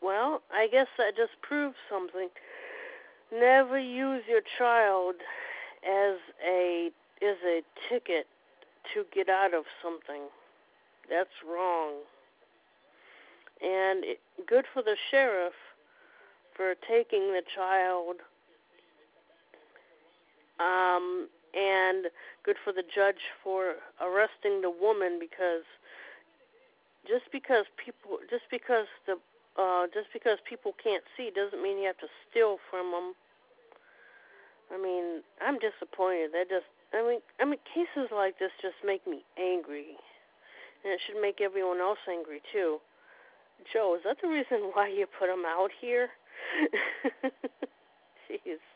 Well, I guess that just proves something. Never use your child as a ticket to get out of something. That's wrong. And good for the sheriff for taking the child, and good for the judge for arresting the woman, because just because people can't see doesn't mean you have to steal from them. I mean, I'm disappointed. I mean, cases like this just make me angry, and it should make everyone else angry too. Joe, is that the reason why you put him out here? Jeez.